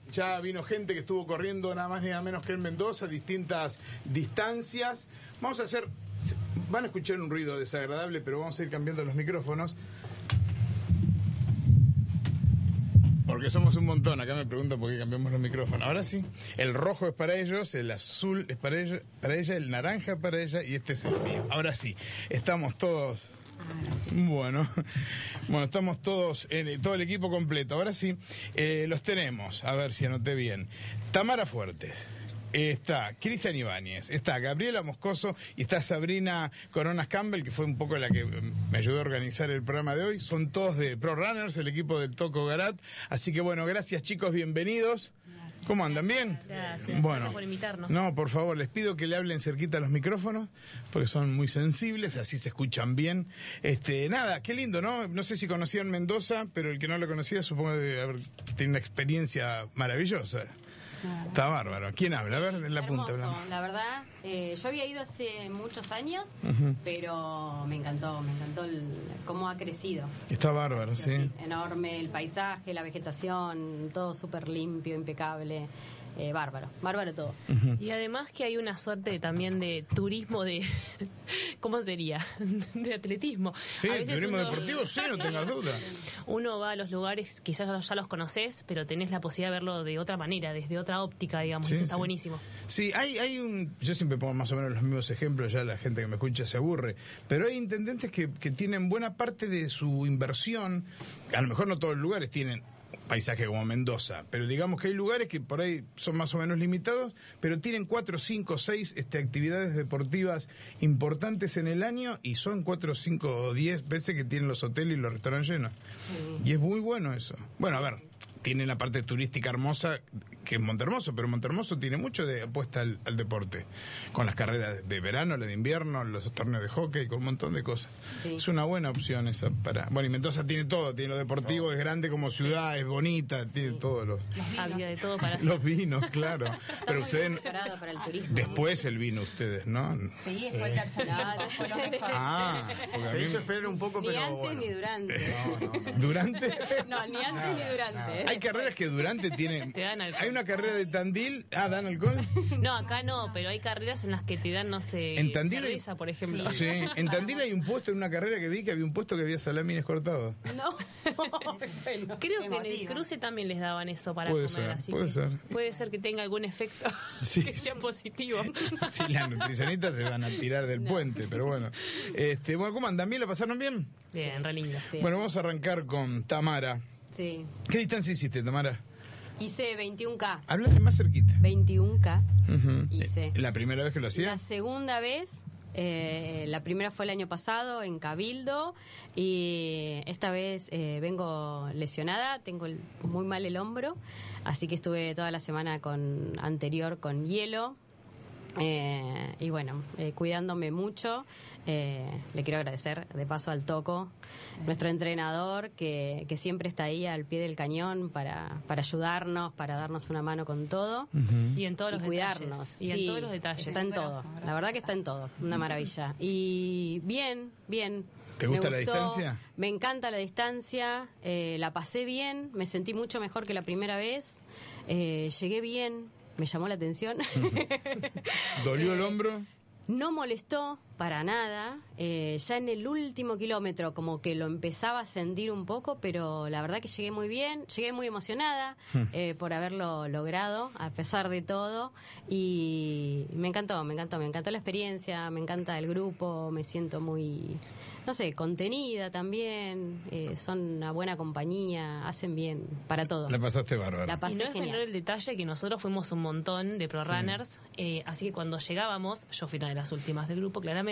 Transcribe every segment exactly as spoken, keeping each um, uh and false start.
Ya vino gente que estuvo corriendo nada más ni nada menos que en Mendoza, distintas distancias. Vamos a hacer, van a escuchar un ruido desagradable, pero vamos a ir cambiando los micrófonos. Porque somos un montón. Acá me preguntan por qué cambiamos los micrófonos. Ahora sí, el rojo es para ellos, el azul es para ella, para ella, el naranja es para ella y este es el mío. Ahora sí, estamos todos... Bueno, bueno, estamos todos, en todo el equipo completo. Ahora sí, eh, los tenemos, a ver si anoté bien. Tamara Fuertes, está Cristian Ibáñez, está Gabriela Moscoso y está Sabrina Coronas Campbell, que fue un poco la que me ayudó a organizar el programa de hoy. Son todos de Pro Runners, el equipo del Toco Garat. Así que bueno, gracias chicos, bienvenidos. ¿Cómo andan? ¿Bien? Gracias, bueno, gracias por invitarnos. No, por favor, les pido que le hablen cerquita a los micrófonos, porque son muy sensibles, así se escuchan bien. Este, nada, qué lindo, ¿no? No sé si conocían Mendoza, pero el que no lo conocía supongo que debe haber tenido una experiencia maravillosa. Claro. Está bárbaro. ¿Quién habla? A ver, en la Hermoso, punta. Hablamos. La verdad, eh, yo había ido hace muchos años, Uh-huh. pero me encantó, me encantó el, cómo ha crecido. Está bárbaro, sí. Sí, enorme, el paisaje, la vegetación, todo súper limpio, impecable. Eh, bárbaro, bárbaro todo. Uh-huh. Y además que hay una suerte también de turismo de... ¿Cómo sería? De atletismo. Sí, A veces turismo uno- deportivo, sí, no tengas duda. Uno va a los lugares, quizás ya los conoces, pero tenés la posibilidad de verlo de otra manera, desde otra óptica, digamos. Sí, Eso está sí. buenísimo. Sí, hay, hay un... Yo siempre pongo más o menos los mismos ejemplos, ya la gente que me escucha se aburre, pero hay intendentes que, que tienen buena parte de su inversión, a lo mejor no todos los lugares tienen paisaje como Mendoza, pero digamos que hay lugares que por ahí son más o menos limitados, pero tienen cuatro, cinco, seis este, actividades deportivas importantes en el año y son cuatro, cinco o diez veces que tienen los hoteles y los restaurantes llenos. Sí. Y es muy bueno eso. Bueno, a ver, tiene la parte turística hermosa que es Montermoso, pero Montermoso tiene mucho de apuesta al, al deporte, con las carreras de verano, la de invierno, los torneos de hockey, con un montón de cosas. Sí. Es una buena opción esa para... Bueno, y Mendoza tiene todo, tiene lo deportivo, es grande como ciudad, es bonita, tiene todo lo... Había de todo para hacer. Los vinos, claro. Pero Está muy ustedes... bien preparado para el turismo. Después el vino ustedes, ¿no? Sí, fue el tercer año, fue lo mejor. Ah, porque a Se mí- hizo esperar un poco, Ni pero antes bueno. ni durante. No, no, no. ¿Durante? No, ni antes ni durante. Hay carreras que Durante tiene... Te dan alcohol. Hay una carrera de Tandil... Ah, ¿dan alcohol? No, acá no, pero hay carreras en las que te dan, no sé, En Tandil hay- cerveza, por ejemplo. Sí, en Tandil hay un puesto, en una carrera que vi que había un puesto que había salamines cortados. No. Bueno, Creo Qué que en el motivo. cruce también les daban eso para Puede comer, ser, así puede que ser. puede ser que tenga algún efecto Sí. que sea positivo. Sí, las nutricionistas se van a tirar del puente, pero bueno. Este, bueno, ¿cómo andan? ¿Bien? ¿La pasaron bien? Bien, re lindo. Sí. Bueno, vamos a arrancar con Tamara. Sí. ¿Qué distancia hiciste, Tamara? Hice veintiún K. Háblale más cerquita. veintiún K. Ujú. Hice. ¿La primera vez que lo hacía? La segunda vez, eh, la primera fue el año pasado en Cabildo y esta vez eh, vengo lesionada, tengo el- muy mal el hombro, así que estuve toda la semana con anterior con hielo. Eh, y bueno, eh, cuidándome mucho. Eh, le quiero agradecer de paso al Toco, nuestro entrenador, que, que siempre está ahí al pie del cañón para, para ayudarnos, para darnos una mano con todo. Y en todos Y los cuidarnos. detalles. Y Sí, en todos los detalles. Está en todo. Brazo, brazo. La verdad que está en todo. Una maravilla. Y bien, bien. ¿Te Me gusta la gustó, distancia? Me encanta la distancia. eh, la pasé bien. Me sentí mucho mejor que la primera vez. eh, llegué bien. Me llamó la atención. ¿Dolió el hombro? No molestó para nada. Eh, ya en el último kilómetro como que lo empezaba a sentir un poco, pero la verdad que llegué muy bien, llegué muy emocionada eh, por haberlo logrado, a pesar de todo. Y me encantó, me encantó, me encantó la experiencia, me encanta el grupo, me siento muy, no sé, contenida también. Eh, son una buena compañía, hacen bien para todo. La pasaste bárbaro. La Y pasé no es menor genial. el detalle que nosotros fuimos un montón de pro Sí. runners, eh, así que cuando llegábamos, yo fui una de las últimas del grupo, claramente,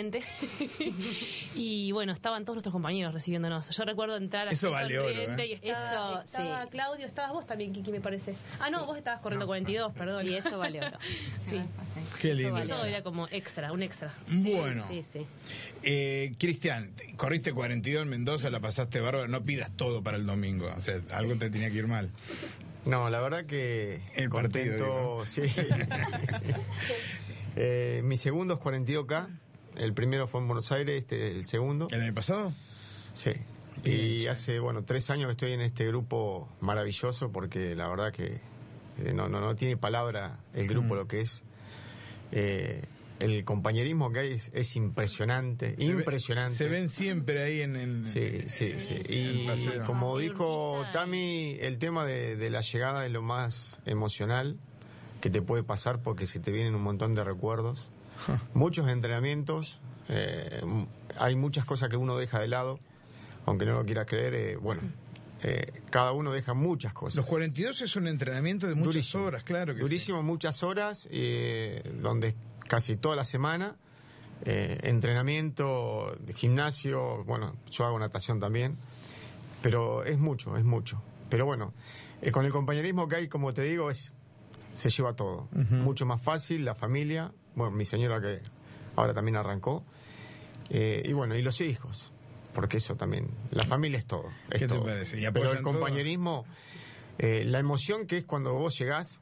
y bueno, estaban todos nuestros compañeros recibiéndonos. Yo recuerdo entrar Eso así vale oro, sonriente ¿eh? y estaba, Eso, estaba sí. Claudio, estabas vos también, Kiki, me parece. Ah, no, vos estabas corriendo cuarenta y dos, perdón. Sí, eso vale oro. Sí. Qué Eso lindo. vale. Eso era como extra, un extra. Sí, Bueno. sí, sí. Eh, Cristian, corriste cuarenta y dos en Mendoza, la pasaste bárbaro. No pidas todo para el domingo. O sea, algo te tenía que ir mal. No, la verdad que El partido, contento, sí. Eh, mi segundo es cuarenta y dos K. El primero fue en Buenos Aires, este el segundo. ¿El año pasado? Sí. Bien, Y sí. hace, bueno, tres años que estoy en este grupo maravilloso porque la verdad que Eh, no, no, no tiene palabra el grupo Mm. lo que es. Eh, el compañerismo que hay es, es impresionante, Se ve- impresionante. Se ven siempre ahí en el. Sí, sí, sí. El Y paseo. como Ah, dijo Urquiza y- Tami, el tema de, de la llegada es lo más emocional que te puede pasar porque se te vienen un montón de recuerdos, muchos entrenamientos, eh, m- hay muchas cosas que uno deja de lado, aunque no lo quiera creer, eh, bueno, eh, cada uno deja muchas cosas. Los cuarenta y dos es un entrenamiento de muchas Durísimo. horas, claro que Durísimo, muchas horas, eh, donde casi toda la semana, eh, entrenamiento, gimnasio, bueno, yo hago natación también, pero es mucho, es mucho. Pero bueno, eh, con el compañerismo que hay, como te digo, es se lleva todo. Ujú. Mucho más fácil, la familia, bueno, mi señora que ahora también arrancó, eh, y bueno, y los hijos, porque eso también, la familia es todo. Es ¿Qué te todo. parece? ¿Y Pero apoyan el todo? compañerismo, eh, la emoción que es cuando vos llegás,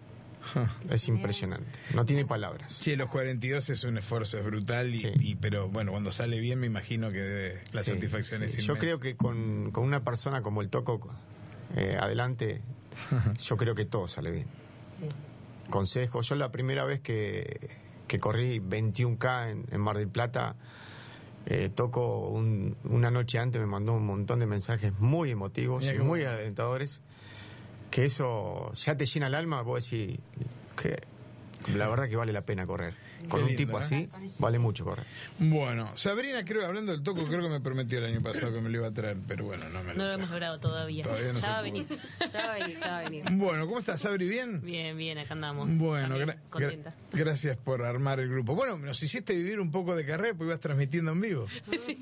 es impresionante. No tiene palabras. Sí, los cuarenta y dos es un esfuerzo, es brutal, y, Sí. y- pero bueno, cuando sale bien me imagino que debe- la Sí, satisfacción sí. es inmensa. Yo creo que con, con una persona como el Toco eh, adelante, yo creo que todo sale bien. Sí. Consejos. Yo la primera vez que, que corrí veintiuno K en, en Mar del Plata, eh, Toco un- una noche antes me mandó un montón de mensajes muy emotivos, Mira qué muy bueno. alentadores, que eso ya te llena el alma, vos decís que la verdad que vale la pena correr. Con un lindo, tipo ¿eh? así, vale mucho correr. Bueno, Sabrina, creo, hablando del Toco, creo que me prometió el año pasado que me lo iba a traer, pero bueno, no me lo No lo trajo. hemos logrado todavía. Todavía no se ya va a pudo. venir. Ya va a venir, ya va a venir. Bueno, ¿cómo estás, Sabri? ¿Bien? Bien, bien, acá andamos. Bueno, También gra- contenta. gra- gracias por armar el grupo. Bueno, nos hiciste vivir un poco de carrera porque ibas transmitiendo en vivo. Sí.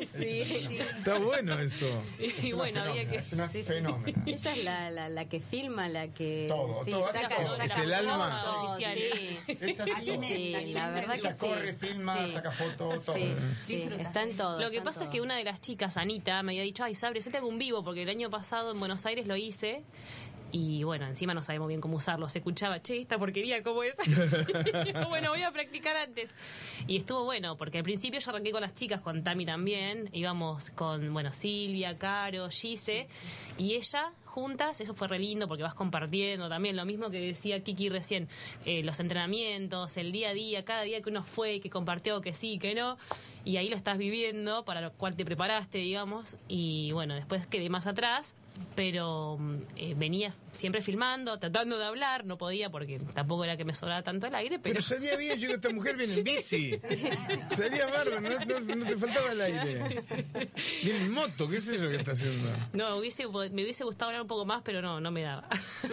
Sí. Está bueno eso. Y bueno, había que. Es una Sí, sí. fenómena. Ella es la, la, la que filma, la que Todo, sí, todo, saca, hace todo. saca Es el alma. fotos, Oficial. sí. Es así todo. Sí, la verdad que Ella sí. corre, filma, Sí. saca fotos, todo. Sí, sí, está en todo. Lo que está en pasa es todo. que una de las chicas, Anita, me había dicho, ay, Sabri, hacete algún vivo, porque el año pasado en Buenos Aires lo hice. Y bueno, encima no sabemos bien cómo usarlo. Se escuchaba, che, esta porquería, ¿cómo es? Bueno, voy a practicar antes. Y estuvo bueno, porque al principio yo arranqué con las chicas, con Tami también. Íbamos con, bueno, Silvia, Caro, Gise. Y ella, juntas, eso fue re lindo porque vas compartiendo también. Lo mismo que decía Kiki recién, eh, los entrenamientos, el día a día, cada día que uno fue, que compartió, que sí, que no. Y ahí lo estás viviendo, para lo cual te preparaste, digamos. Y bueno, después quedé más atrás. Pero eh, venía siempre filmando, tratando de hablar, no podía porque tampoco era que me sobraba tanto el aire, pero, Pero salía bien, yo digo, esta mujer viene en bici. Salía bárbaro, no, no- no te faltaba el aire. Viene en moto, ¿qué es eso que está haciendo? no, hubiese, me hubiese gustado hablar un poco más, pero no, no me daba.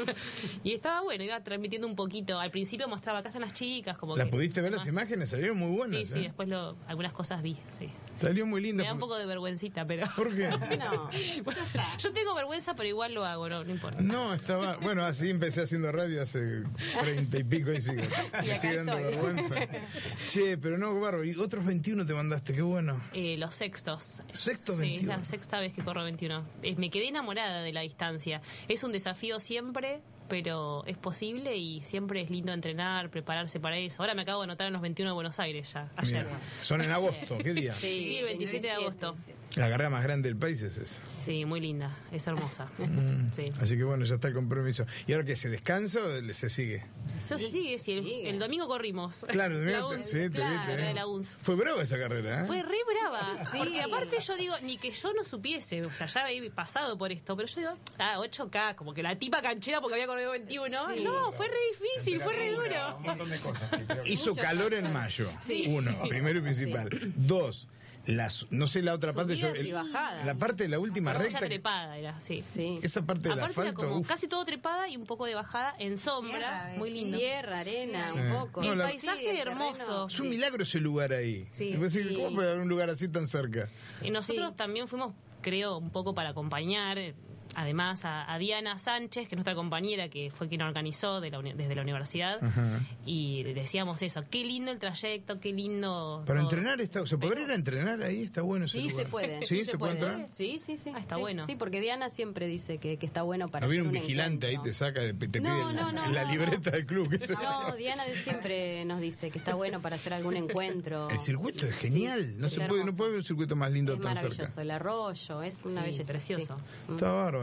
Y estaba bueno, iba transmitiendo un poquito. Al principio mostraba, acá están las chicas, como ¿Las que pudiste ver las más- imágenes? Salieron muy buenas. Sí, sí, ¿eh? después lo, algunas cosas vi, sí. Salió muy lindo. Me da un poco de vergüencita, pero... ¿Por qué? No, Yo tengo vergüenza, pero igual lo hago, no, no importa. No, estaba. Bueno, así empecé haciendo radio hace treinta y pico y sigo. Me acá sigue dando estoy. vergüenza. Che, pero no, barro. Y otros veintiuno te mandaste, qué bueno. Eh, los sextos. Sexto Sí, veintiuno. es la sexta vez que corro veintiuno. Eh, me quedé enamorada de la distancia. Es un desafío siempre, pero es posible y siempre es lindo entrenar, prepararse para eso. Ahora me acabo de anotar en los veintiuno de Buenos Aires ya, ayer. Mira, son en agosto, ¿qué día? sí, Sí, el veintisiete de agosto. La carrera más grande del país es esa. Sí, muy linda, es hermosa. Sí. Así que bueno, ya está el compromiso. ¿Y ahora que se descansa o se sigue? Eso se sigue, sí, el, sigue. el domingo corrimos. Claro, La la U N S, sí, te claro, viste, la ¿eh? de la U N S. Fue brava esa carrera, ¿eh? Fue re brava. Porque aparte yo digo, ni que yo no supiese, o sea, ya había pasado por esto, pero yo digo, ah, ocho K, como que la tipa canchera porque había corrido veintiuno. Sí. No, fue re difícil, fue re duro. Un montón de cosas. sí, creo que- Hizo muchos calor en factores. mayo. Sí. Uno, primero y principal. Dos, las, no sé la otra parte. Yo, Subidas y bajadas. la parte de la última Mucha recta. trepada era, sí. Sí. Esa parte del Aparte era asfalto. como uf. casi todo trepada y un poco de bajada en sombra, Tierra, ¿ves? muy lindo. Tierra, arena, Sí. un poco. No, El la- paisaje Sí, el hermoso. terreno. Es un milagro ese lugar ahí. Sí, Y vos decís, sí. ¿cómo puede haber un lugar así tan cerca? Y nosotros Sí. también fuimos, creo, un poco para acompañar, eh, además a, a Diana Sánchez, que es nuestra compañera, que fue quien organizó de la uni- desde la universidad, Ajá. y decíamos eso, qué lindo el trayecto, qué lindo... Para todo. entrenar, está, ¿se podrá ir a entrenar ahí? Está bueno ese Sí, lugar. se puede. ¿Sí, se, puede entrar? Sí, sí, sí. Ah, está Sí, bueno. Sí, porque Diana siempre dice que, que está bueno para ¿No viene hacer un vigilante ahí, encuentro. te saca, de- te No, pide no, no, la no, libreta del club? ¿Qué sé yo? No, Diana de siempre nos dice que está bueno para hacer algún encuentro. El circuito es Sí, genial. no es se puede, no hermoso. puede haber un circuito más lindo Es tan maravilloso, cerca. el arroyo, es una Sí, belleza. precioso. sí. Está bárbaro.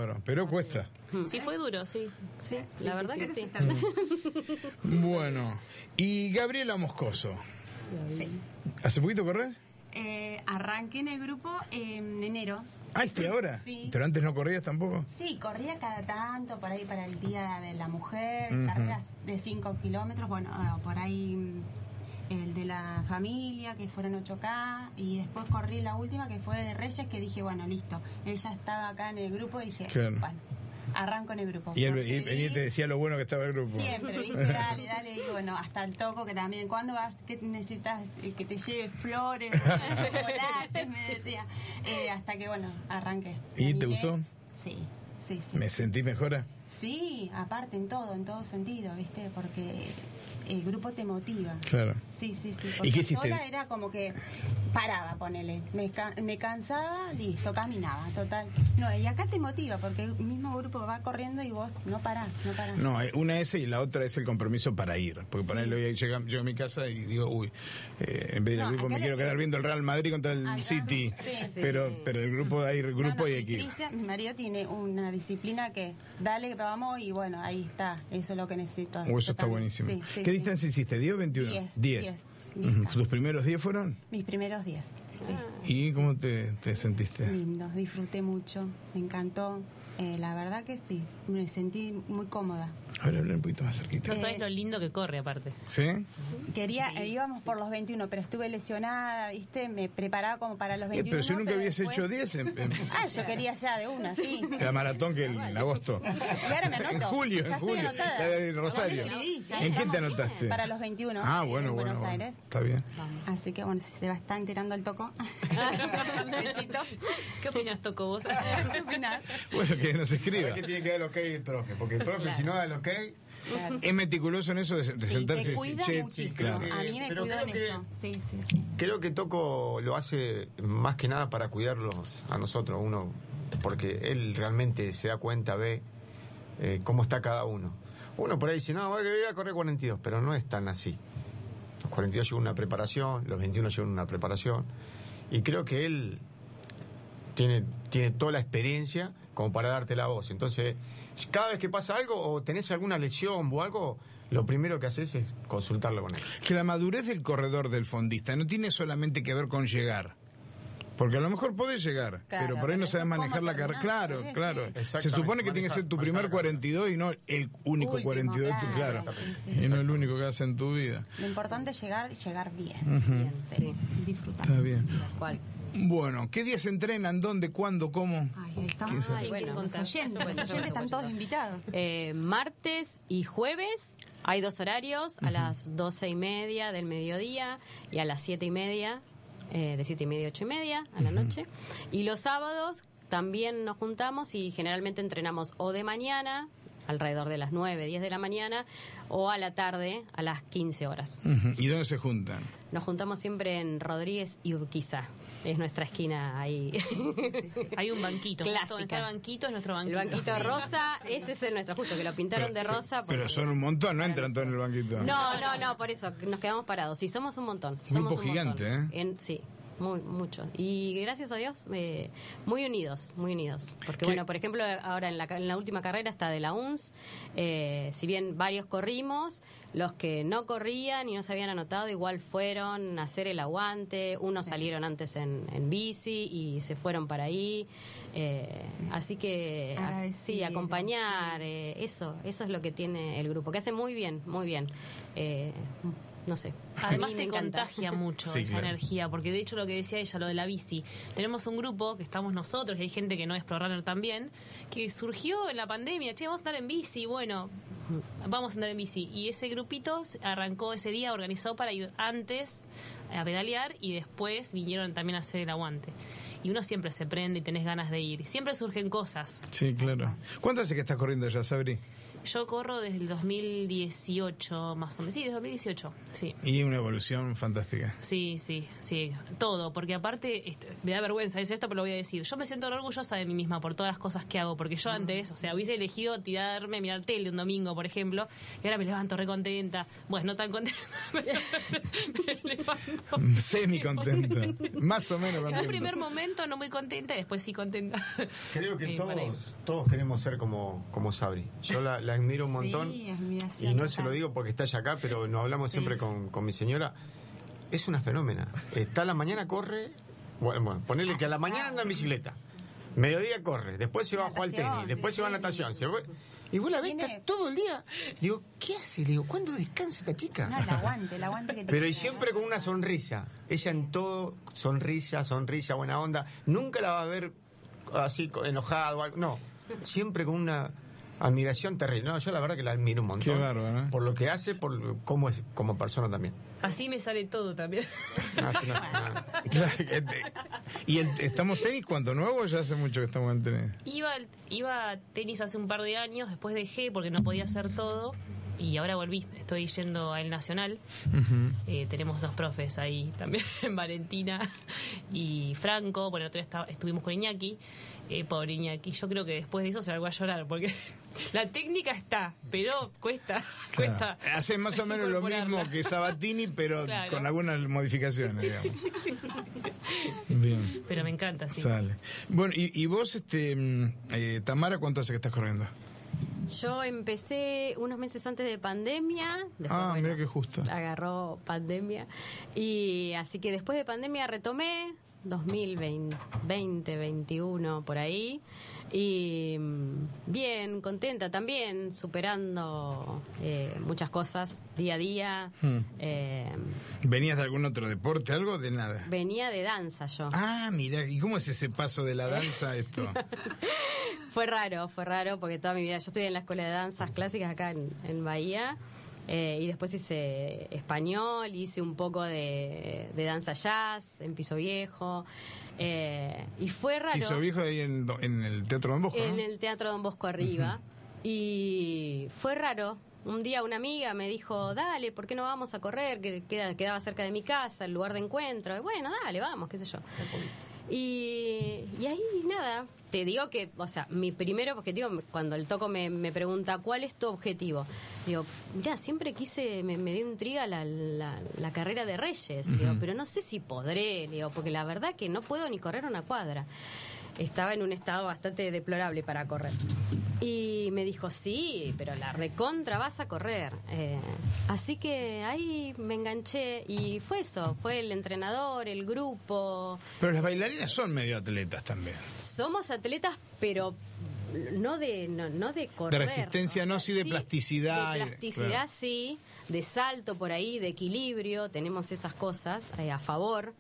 bárbaro. Pero cuesta. Sí, fue duro, sí. Sí, Sí, la sí, verdad sí, que sí. sí. Bueno. Y Gabriela Moscoso. Sí. ¿Hace poquito corres? Eh, arranqué en el grupo en enero. Ah, ¿este ahora? Sí. ¿Pero antes no corrías tampoco? Sí, corría cada tanto, por ahí para el Día de la Mujer, Ujú. carreras de cinco kilómetros, bueno, ah, por ahí mm, el de la familia, que fueron ocho K, y después corrí la última, que fue de Reyes, que dije, bueno, listo, ella estaba acá en el grupo, y dije, Claro. bueno, arranco en el grupo. Y él Porque y- venía y vi- te decía lo bueno que estaba el grupo. Siempre, ¿viste? Dale, dale. Y bueno, hasta el Toco, que también, ¿cuándo vas? ¿Qué necesitas? Eh, Que te lleve flores, chocolates, me decía. Eh, hasta que, bueno, arranqué. Me ¿Y te animé. gustó? Sí, sí, sí. ¿Me sentí mejora? Sí, aparte en todo, en todo sentido, ¿viste? Porque el grupo te motiva. Claro. Sí, sí, sí. ¿Y Porque qué hiciste? sola era como que paraba, ponele. Me, ca- me cansaba, listo, caminaba, total. No, y acá te motiva, porque el mismo grupo va corriendo y vos no parás, no parás. No, hay una es y la otra es el compromiso para ir. Porque por Sí. ahí hoy llega, llego a mi casa y digo, uy, eh, en vez del No, grupo acá me le- quiero quedar viendo el Real Madrid contra el Acá- City. sí, sí. Pero, pero el grupo, hay grupo No, no, y hay que ir. Cristian, mi marido tiene una disciplina que dale, vamos, y bueno, ahí está. Eso es lo que necesito. Oh, Yo eso está también. buenísimo. Sí, sí, ¿Qué sí. distancia hiciste? ¿diez o veintiuno? Diez, diez. diez, Ujú. diez. ¿Tus primeros diez fueron? Mis primeros días. Sí. ¿Y cómo te, te sentiste? Lindo, disfruté mucho, me encantó. Eh, la verdad que sí, me sentí muy cómoda. A ver, hablar un poquito más cerquita. No sabes lo lindo que corre, aparte. ¿Sí? Quería, eh, íbamos por los veintiuno, pero estuve lesionada, ¿viste? Me preparaba como para los Eh, veintiuno. pero si nunca habías después- hecho diez en, en Ah, yo quería ya de una, sí. la maratón que el- en agosto. Y ahora me anoto. En julio, Ya en estoy julio. anotada. La de Rosario. Ya me escribí, ya ¿En qué te estamos anotaste? Para los veintiuno. Ah, en bueno, bueno, Buenos bueno. Aires. Está bien. Así que bueno, si se va a estar enterando el Toco. Besitos. ¿Qué opinas, Toco, vos? ¿Qué opinás? Bueno, que nos escriba. Es que tiene que dar el ok el profe, porque el profe si no da el ok... Claro. Es meticuloso en eso de, de Sí, sentarse y te decir, cuida che, muchísimo. claro. A mí me Pero cuidó en creo que- eso. Sí, sí, sí. Creo que Toco lo hace más que nada para cuidarlos a nosotros, uno, porque él realmente se da cuenta, ve eh, cómo está cada uno. Uno por ahí dice, no, voy a correr cuarenta y dos, pero no es tan así. Los cuarenta y dos llevan una preparación, los veintiuno llevan una preparación, y creo que él tiene, tiene toda la experiencia como para darte la voz. Entonces, cada vez que pasa algo o tenés alguna lesión o algo, lo primero que haces es consultarlo con él. Que la madurez del corredor del fondista no tiene solamente que ver con llegar. Porque a lo mejor podés llegar, Claro, pero por ahí no pero sabes ¿cómo manejar la carrera. terminás? Claro, Sí, sí. claro. Se Exactamente, supone que tiene que ser tu manejar- primer manejar la cuarenta y dos y no el único Último, cuarenta y dos, claro. claro, sí, sí, Y no el único que haces en tu vida. Lo importante es llegar y llegar bien. Ujú. Bien, sí. Sí. Disfrutar. Está bien. Tal cual. Bueno, ¿qué días entrenan? ¿Dónde? ¿Cuándo? ¿Cómo? Ay, ahí estamos. ¿Qué Ay, Bueno, bueno, Los oyentes, Pues, los oyentes están todos invitados. Eh, martes y jueves hay dos horarios, a las doce y media del mediodía y a las siete y media, eh, de siete y media a ocho y media a la noche. Y los sábados también nos juntamos y generalmente entrenamos o de mañana, alrededor de las nueve, diez de la mañana, o a la tarde, a las quince horas. Ujú. ¿Y dónde se juntan? Nos juntamos siempre en Rodríguez y Urquiza. Es nuestra esquina ahí. Hay un banquito. Clásica. Justo donde está el banquito es nuestro El banquito. banquito rosa, ese es el nuestro, justo, que lo pintaron de rosa. Pero porque- son un montón, no para entran todos en el banquito. No, no, no, por eso nos quedamos parados. Sí, somos un montón. Somos Grupo un montón. gigante, ¿eh? En- sí, muy, mucho. Y gracias a Dios, eh, muy unidos, muy unidos. Porque, ¿Qué? bueno, por ejemplo, ahora en la, en la última carrera está de la U N S. Eh, si bien varios corrimos, los que no corrían y no se habían anotado, igual fueron a hacer el aguante. Unos salieron antes en, en bici y se fueron para ahí. Eh, Así que, as- sí, Agradecido, acompañar, eh, eso, eso es lo que tiene el grupo, que hace muy bien, muy bien. Eh, no sé. a Además mí te me encanta. contagia mucho Sí, esa claro. energía, porque de hecho lo que decía ella, lo de la bici, tenemos un grupo que estamos nosotros, y hay gente que no es pro runner también, que surgió en la pandemia, che, vamos a andar en bici, bueno, vamos a andar en bici, y ese grupito arrancó ese día, organizó para ir antes a pedalear y después vinieron también a hacer el aguante. Y uno siempre se prende y tenés ganas de ir. Siempre surgen cosas. Sí, claro. ¿Cuánto hace que estás corriendo ya, Sabri? Yo corro desde el dos mil dieciocho, más o menos. Sí, desde dos mil dieciocho, sí. Y una evolución fantástica. Sí, sí, sí. Todo, porque aparte, este, me da vergüenza decir esto, pero lo voy a decir. Yo me siento orgullosa de mí misma por todas las cosas que hago, porque yo antes, o sea, hubiese elegido tirarme, mirar tele un domingo, por ejemplo, y ahora me levanto re contenta. Bueno, no tan contenta, me levanto. Semi contenta. Más o menos En contenta. un primer momento no muy contenta y después sí contenta. Creo que Eh, por ahí. todos, todos queremos ser como, como Sabri. Yo la, la admiro un montón. Sí, admiración Y no se total. lo digo porque está ella acá, pero nos hablamos Sí. siempre con, con mi señora. Es una fenómena. Está a la mañana, corre. Bueno, bueno, ponele que a la mañana anda en bicicleta. Mediodía corre. Después se va a jugar al Natación, tenis. Después se va a sí. natación. Se va- y vos la ves Tiene- está todo el día. Digo, ¿qué hace? Le digo, ¿cuándo descansa esta chica? No, el aguante, el aguante que tiene. Pero y siempre con una sonrisa. Ella en todo, sonrisa, sonrisa, buena onda. Nunca la va a ver así co- enojada o algo. No, siempre con una admiración terrible. No, yo la verdad que la admiro un montón. Qué bárbaro, ¿eh? Por lo que hace, por cómo es como persona también. Así me sale todo también. No, sí, no, no. Claro, que te- ¿Y el, estamos tenis cuánto? ¿Nuevo o ya hace mucho que estamos en tenis? Iba, al- iba a tenis hace un par de años, después dejé porque no podía hacer todo y ahora volví. Estoy yendo al Nacional. Eh, tenemos dos profes ahí también, Valentina y Franco. Bueno, el otro día estaba- estuvimos con Iñaki. Eh, pobre Iñaki, yo creo que después de eso se largó a llorar porque la técnica está, pero cuesta, cuesta. Claro. Hace más o menos lo incorporarla. mismo que Sabatini, pero Claro. con algunas modificaciones, digamos. Bien. Pero me encanta, sí. Sale. Bueno, y, y vos, este, mm, eh, Tamara, ¿cuánto hace que estás corriendo? Yo empecé unos meses antes de pandemia. después, Ah, bueno, mira qué justo. Agarró pandemia. Y así que después de pandemia retomé, dos mil veinte, veintiuno, por ahí. Y mm, bien, contenta también, superando eh, muchas cosas día a día. Hmm. Eh, ¿Venías de algún otro deporte, algo? De nada. venía de danza yo. Ah, mira, ¿y cómo es ese paso de la danza a esto? Fue raro, fue raro porque toda mi vida, yo estudié en la escuela de danzas clásicas acá en, en Bahía, eh, y después hice español, hice un poco de, de danza jazz en Piso Viejo, eh, y fue raro. Piso Viejo ahí en, en el Teatro Don Bosco, ¿no? En el Teatro Don Bosco arriba. Y fue raro. Un día una amiga me dijo, dale, ¿por qué no vamos a correr? Que queda- quedaba cerca de mi casa, el lugar de encuentro. Y bueno, dale, vamos, qué sé yo. Y, y ahí nada, te digo que, o sea, mi primer objetivo, cuando el toco me, me pregunta, ¿cuál es tu objetivo? Digo, mira, siempre quise, me, me dio intriga la, la, la carrera de Reyes, digo, pero no sé si podré, digo, porque la verdad que no puedo ni correr una cuadra. Estaba en un estado bastante deplorable para correr. Y me dijo, sí, pero la recontra vas a correr. Eh, así que ahí me enganché y fue eso, fue el entrenador, el grupo. Pero las bailarinas son medio atletas también. Somos atletas, pero no de no, no de correr. De resistencia, no, sí de plasticidad y- De plasticidad, claro. sí. De salto por ahí, de equilibrio. Tenemos esas cosas eh, a favor.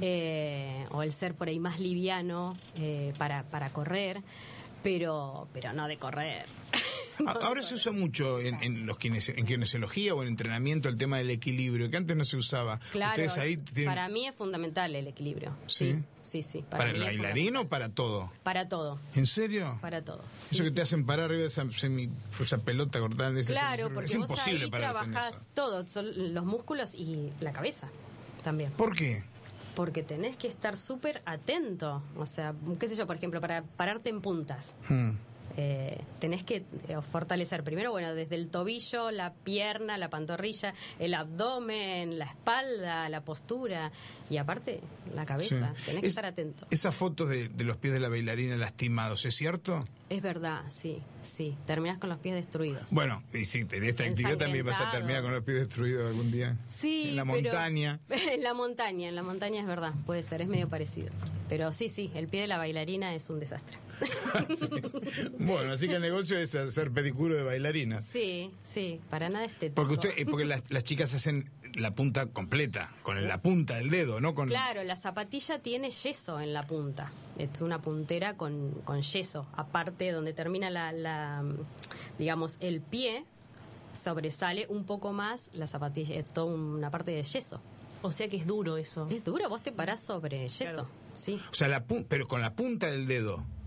Eh, o el ser por ahí más liviano eh, para, para correr. Pero, pero no de correr. A- Ahora se usa mucho en, en los kinesi- en kinesiología o en entrenamiento el tema del equilibrio, que antes no se usaba. Claro, Ustedes ahí es- tienen- para mí es fundamental el equilibrio. ¿Sí? Sí, sí, sí. ¿Para, el mí es bailarín o fundamental. para todo? Para todo, ¿En serio? para todo. Eso Sí, que sí, te hacen parar arriba de esa, semi- esa pelota cortada. ese- Claro, ese- porque es vos imposible ahí pararse en trabajás eso. todo, son los músculos y la cabeza también. ¿Por qué? Porque tenés que estar súper atento. O sea, qué sé yo, por ejemplo, para pararte en puntas. Hmm. Eh, tenés que eh, fortalecer primero, bueno, desde el tobillo, la pierna, la pantorrilla, el abdomen, la espalda, la postura y aparte la cabeza. Sí. Tenés que Es- estar atento. Esas fotos de, de los pies de la bailarina lastimados, ¿es cierto? Es verdad, sí, sí. Terminás con los pies destruidos. Bueno, y sí, en esta actividad también vas a terminar con los pies destruidos algún día. Sí, En la pero- montaña. en la montaña, en la montaña es verdad, puede ser, es medio parecido. Pero sí, sí, el pie de la bailarina es un desastre. Sí. Bueno, así que el negocio es hacer pedicuro de bailarinas. Sí, sí, para nada estético. Porque usted, eh, porque las, las chicas hacen la punta completa, con la punta del dedo, ¿no? Con, Claro, la zapatilla tiene yeso en la punta. Es una puntera con, con yeso. Aparte, donde termina la, la, digamos, el pie, sobresale un poco más la zapatilla. Es toda una parte de yeso. O sea que es duro eso. Es duro, vos te parás sobre yeso. Claro. Sí. O sea, la pu- pero con la punta del dedo.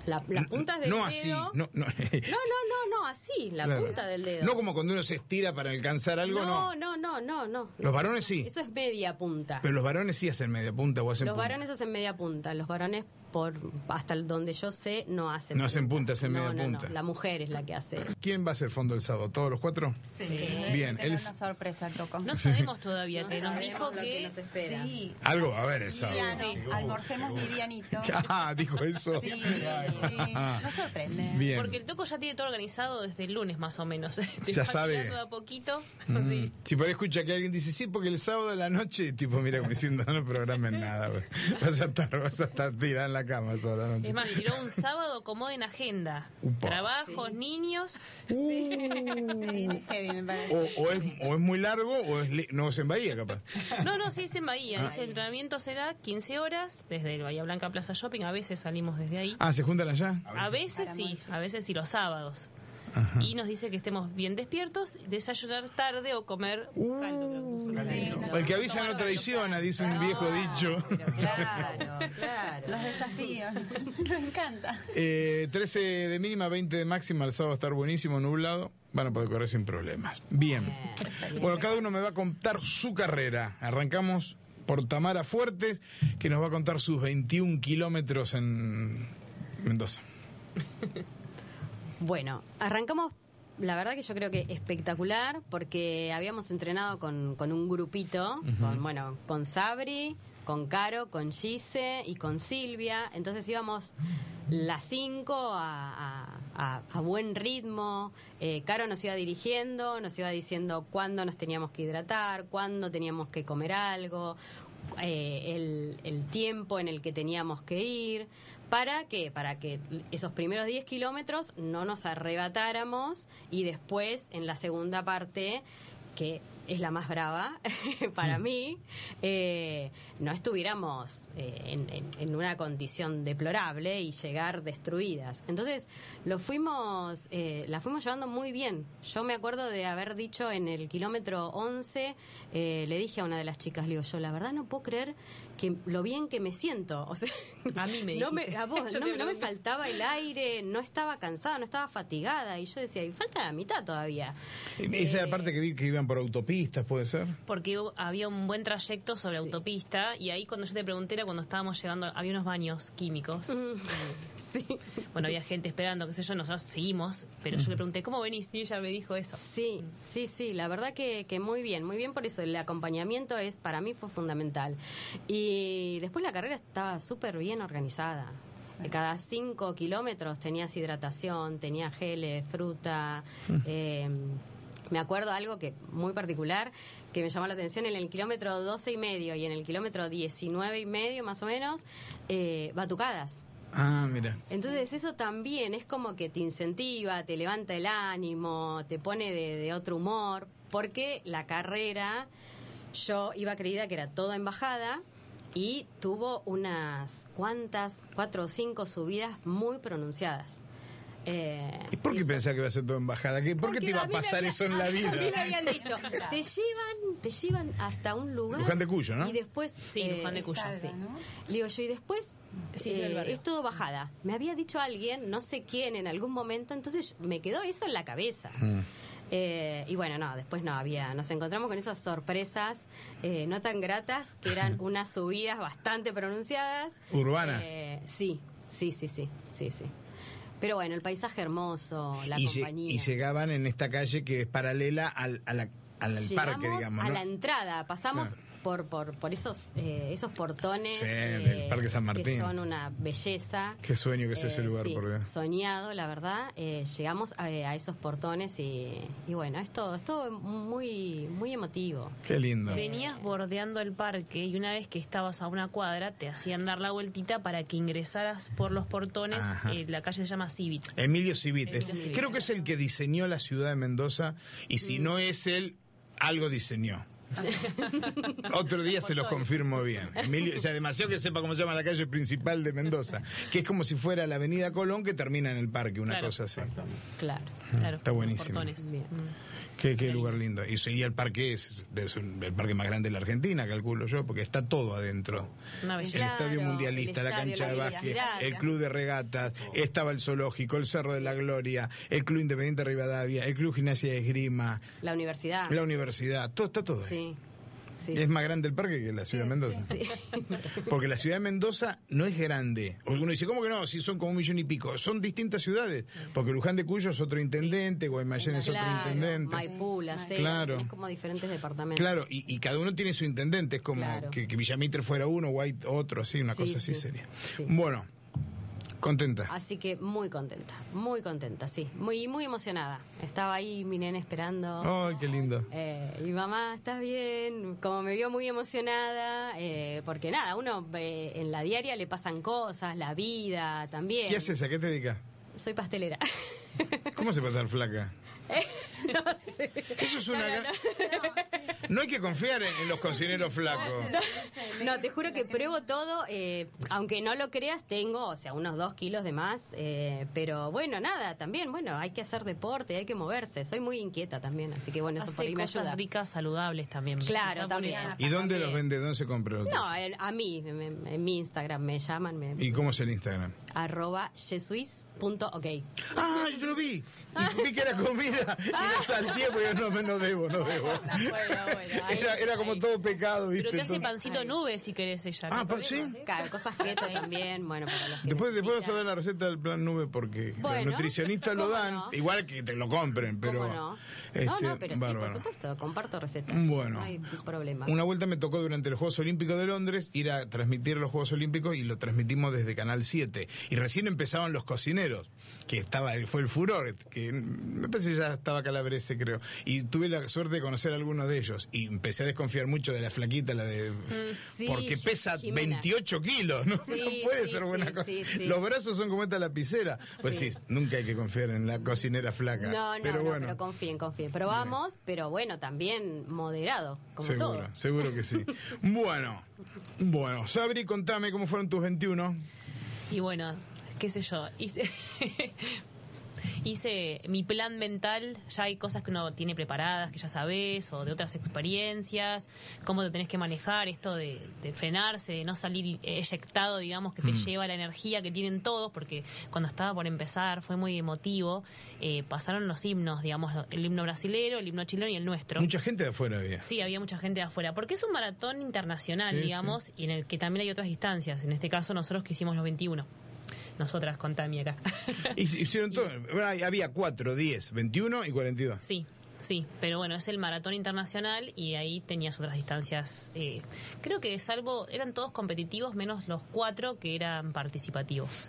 La, las puntas del no dedo. así, no, no. No, no, no, no, así, la Claro. punta del dedo. No como cuando uno se estira para alcanzar algo, no. no, no, no, no, no. Los varones sí. Eso es media punta. Pero los varones sí hacen media punta o hacen Los punta. varones hacen media punta, los varones por hasta donde yo sé no hacen No hacen punta, hacen No, media no, no, punta. la mujer es la que hace. ¿Quién va a hacer fondo el sábado? ¿Todos los cuatro? Sí. Bien, Tener él es- una sorpresa, Toco. No sabemos todavía, No que nos sabemos dijo lo que... que nos espera. Sí. Algo va a haber el sábado. Liviano, almorcemos livianito. Ah, dijo eso. Sí, sí. Nos sorprende. Bien. Porque el Toco ya tiene todo organizado desde el lunes más o menos. Te Ya va sabe. tirando de a poquito. Mm. Sí. Si por ahí escucha que alguien dice, sí, porque el sábado de la noche, tipo, mira, como diciendo, no programen nada. güey. Vas a estar, vas a estar tirada en la cama sola la noche. Es más, tiró un sábado como en agenda. Upa. Trabajos, niños. Se viene heavy, me parece. O, o, es, o es muy largo o es li- no es en Bahía, capaz. No, no, sí, es en Bahía. Ah. Ese entrenamiento será quince horas desde el Bahía Blanca Plaza Shopping. A veces salimos desde ahí. Ah, ¿se juntan allá? A veces sí, a veces sí, los sábados. Ajá. Y nos dice que estemos bien despiertos, desayunar tarde o comer Uh. caldo. creo que puso. Sí, O el que avisa no traiciona, dice un viejo dicho. Pero claro, claro. Los desafíos. Me encanta. Eh, trece de mínima, veinte de máxima, el sábado va a estar buenísimo, nublado. Van a poder correr sin problemas. Bien. Bueno, cada uno me va a contar su carrera. Arrancamos por Tamara Fuertes, que nos va a contar sus veintiún kilómetros en Mendoza. Bueno, arrancamos, la verdad que yo creo que espectacular, porque habíamos entrenado con, con un grupito, con, bueno, con Sabri, con Caro, con Gise y con Silvia. Entonces íbamos las cinco a, a- a- a buen ritmo. Eh, Caro nos iba dirigiendo, nos iba diciendo cuándo nos teníamos que hidratar, cuándo teníamos que comer algo, eh, el, el tiempo en el que teníamos que ir. ¿Para qué? Para que esos primeros diez kilómetros no nos arrebatáramos y después, en la segunda parte, que es la más brava para mí, eh, no estuviéramos eh, en, en- en una condición deplorable y llegar destruidas. Entonces, lo fuimos, eh, la fuimos llevando muy bien. Yo me acuerdo de haber dicho en el kilómetro once, eh, le dije a una de las chicas, le digo, yo la verdad no puedo creer que lo bien que me siento. O sea, A mí me no me, dijiste. a vos, Yo no, te me- no me pregunté. faltaba el aire, no estaba cansada, no estaba fatigada. Y yo decía, y falta la mitad todavía. Esa Eh, parte que vi que iban por autopistas, ¿puede ser? Porque hubo- había un buen trayecto sobre Sí. autopista y ahí cuando yo te pregunté era cuando estábamos llegando, había unos baños químicos. Sí. Bueno, había gente esperando, qué sé yo, nosotros seguimos, pero yo le pregunté, ¿cómo venís? Y ella me dijo eso. Sí, sí, sí, la verdad que, que muy bien, muy bien por eso, el acompañamiento es para mí fue fundamental. Y después la carrera estaba súper bien organizada. Cada cinco kilómetros tenías hidratación, tenías geles, fruta. eh, me acuerdo algo que muy particular que me llamó la atención en el kilómetro doce y medio y en el kilómetro diecinueve y medio más o menos, eh, batucadas. Ah, mira. Entonces eso también es como que te incentiva, te levanta el ánimo, te pone de, de otro humor, porque la carrera yo iba creída que era toda en bajada y tuvo unas cuantas, cuatro o cinco subidas muy pronunciadas. Eh, ¿Y por qué eso- pensás que iba a ser todo en bajada? ¿Qué- ¿Por qué porque te iba a mí me pasar había- eso en la a vida? mí me habían dicho, te llevan, te llevan hasta un lugar. Luján de Cuyo, ¿no? Y después. Sí, Luján de Cuyo. Sí. Carga, ¿no? Le digo yo, y después Sí, eh, sí, el barrio. es todo bajada. Me había dicho alguien, no sé quién, en algún momento, entonces me quedó eso en la cabeza. Mm. Eh, y bueno, no, después no había. Nos encontramos con esas sorpresas eh, no tan gratas, que eran unas subidas bastante pronunciadas. Urbanas. Eh, sí, sí, sí, sí, sí, sí. Pero bueno, el paisaje hermoso, la y, lle- compañía. y llegaban en esta calle que es paralela al, a la- al parque, Llegamos digamos, a ¿no? la entrada, pasamos Claro. por por por esos eh, esos portones Sí, del Parque San Martín. que son una belleza. Qué sueño que es ese Eh, lugar, sí, por Dios. soñado, la verdad. Eh, llegamos a, a esos portones y, y bueno, es todo, es todo muy muy emotivo. Qué lindo. Venías bordeando el parque y una vez que estabas a una cuadra te hacían dar la vueltita para que ingresaras por los portones. Ajá. Eh, la calle se llama Civit. Emilio Civit. es- Emilio Civit. Creo que es el que diseñó la ciudad de Mendoza y si no es él, algo diseñó. Otro día se los confirmo bien. Emilio, o sea, demasiado que sepa cómo se llama la calle principal de Mendoza, que es como si fuera la avenida Colón que termina en el parque, una Claro. cosa así. Claro. Claro, Está buenísimo. portones. Bien. Qué, qué lugar lindo. Y, sí, y el parque es, es un- el parque más grande de la Argentina, calculo yo, porque está todo adentro. Una El belleza. Claro, estadio mundialista, el la estadio, cancha la de básquet, universidad. el club de regatas, estaba el zoológico, el Cerro de la Gloria, el club Independiente Rivadavia, el club Gimnasia de Esgrima, La universidad. la universidad, todo está todo ahí. Sí. Sí, Es más grande el parque que la ciudad de Mendoza. sí. Porque la ciudad de Mendoza no es grande. Uno dice, ¿cómo que no? Si son como un millón y pico. Son distintas ciudades. Porque Luján de Cuyo es otro intendente, Guaymallén es otro Claro, intendente. Maipú, La Cera, Claro. tenés como diferentes departamentos. Claro, y, y cada uno tiene su intendente. Es como Claro. que, que Villamitre fuera uno, White otro, así, una Sí, cosa así sí, sería. sí. Bueno, contenta. Así que muy contenta, muy contenta, sí. Muy, muy emocionada. Estaba ahí mi nene esperando. Ay, qué lindo. Eh, y mamá, ¿estás bien? Como me vio muy emocionada, eh, porque nada, uno eh, en la diaria le pasan cosas, la vida también. ¿Qué haces? ¿A qué te dedicas? Soy pastelera. ¿Cómo se puede estar flaca? no sé. Eso es una... No hay que confiar en, en los cocineros flacos. No, te juro que pruebo todo, eh, aunque no lo creas, tengo, o sea, unos dos kilos de más, eh, pero bueno, nada, también, bueno, hay que hacer deporte, hay que moverse, soy muy inquieta también, así que bueno, eso por Hace ahí me cosas ayuda. ricas, saludables también. Claro, Quizá por también. eso. ¿Y dónde También. los vende? ¿Dónde se compra? No, en- a mí, en, en- en mi Instagram me llaman, me, ¿Y cómo es el Instagram? arroba jesuis punto ok. Ah, yo lo vi. Y vi que era comida. Y la salteé porque no, no debo, no debo. Bueno, bueno, ahí- Era, era como ahí. todo pecado, ¿viste? Pero te hace Entonces- pancito nube si querés ella. Ah, ¿no? pa- ¿sí? Claro, cosas keto también, bueno, para los que Después, después vas a necesitan. dar la receta del plan nube porque Bueno, los nutricionistas lo ¿cómo dan. no? Igual que te lo compren, pero... ¿Cómo no? este, no, no, pero sí, bárbaro. por supuesto, comparto recetas. Bueno. No hay problema. Una vuelta me tocó durante los Juegos Olímpicos de Londres ir a transmitir los Juegos Olímpicos y lo transmitimos desde Canal siete. Y recién empezaban los cocineros, que estaba fue el furor, que me parece que ya estaba Calabrese, creo. Y tuve la suerte de conocer a algunos de ellos. Y empecé a desconfiar mucho de la flaquita, la de... sí, porque pesa Jimena. veintiocho kilos, ¿no? Sí, no puede sí, ser buena sí, cosa. sí, sí. Los brazos son como esta lapicera. Pues sí, Sí. nunca hay que confiar en la cocinera flaca. No, no, pero no, bueno. pero confíen, confíen. Probamos, pero bueno, también moderado, como Seguro, todo. seguro que sí. Bueno, bueno, Sabri, contame cómo fueron tus veintiuno. Y bueno, qué sé yo, hice, hice mi plan mental, ya hay cosas que uno tiene preparadas, que ya sabes, o de otras experiencias, cómo te tenés que manejar, esto de, de frenarse, de no salir eyectado, digamos, que te lleva la energía que tienen todos, porque cuando estaba por empezar fue muy emotivo, eh, pasaron los himnos, digamos, el himno brasilero, el himno chileno y el nuestro. Mucha gente de afuera había. Sí, había mucha gente de afuera, porque es un maratón internacional, Sí, digamos, y en el que también hay otras distancias. En este caso nosotros que hicimos los veintiuno. Nosotras con Tami acá. Y- Hicieron todo. Bueno, había cuatro, diez, veintiuno y cuarenta y dos. Sí, sí, pero bueno, es el maratón internacional y ahí tenías otras distancias. eh, creo que salvo, eran todos competitivos, menos los cuatro que eran participativos.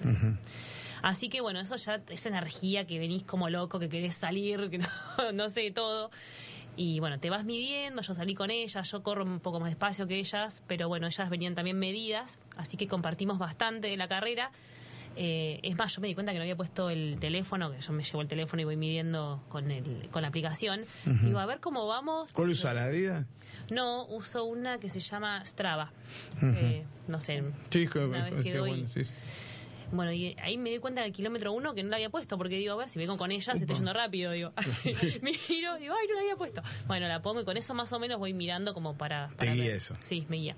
Así que bueno, eso ya, esa energía que venís como loco, que querés salir, que no, no sé, todo. Y bueno, te vas midiendo, yo salí con ellas, yo corro un poco más despacio que ellas, pero bueno, ellas venían también medidas, así que compartimos bastante de la carrera. Eh, es más, yo me di cuenta que no había puesto el teléfono, que yo me llevo el teléfono y voy midiendo con el con la aplicación. Digo, a ver cómo vamos. ¿Cuál usa la Adidas? No, uso una que se llama Strava. Eh, no sé. Sí, que- una vez sí, que doy- bueno, sí, sí. Bueno, y ahí me di cuenta en el kilómetro uno que no la había puesto, porque digo, a ver, si vengo con ella, se está yendo rápido, digo. Miro, digo, ay, no la había puesto. Bueno, la pongo y con eso más o menos voy mirando como para... para guía ver. eso. Sí, me guía.